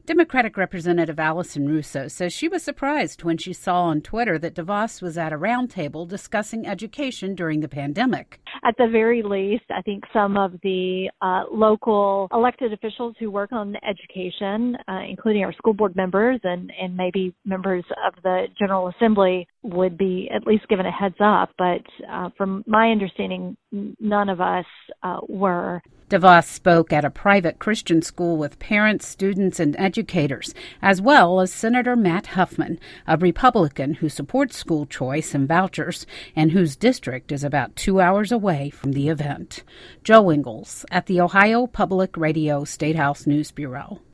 Democratic Representative Allison Russo says she was surprised when she saw on Twitter that DeVos was at a roundtable discussing education during the pandemic. At the very least, I think some of the local elected officials who work on education, including our school board members and maybe members of the General Assembly, would be at least given a heads up. But from my understanding, none of us were. DeVos spoke at a private Christian school with parents, students, and educators, as well as Senator Matt Huffman, a Republican who supports school choice and vouchers and whose district is about 2 hours away from the event. Joe Ingles at the Ohio Public Radio State House News Bureau.